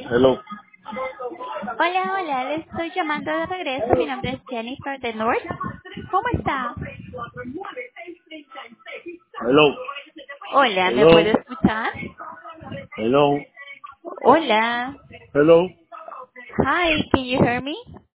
Hello. Hola, hola, le estoy llamando de regreso. Mi nombre es Jennifer de North. ¿Cómo está? Hello. Hola, ¿me Hello. puede escuchar? Hello. Hola. Hello. Hi, can you hear me?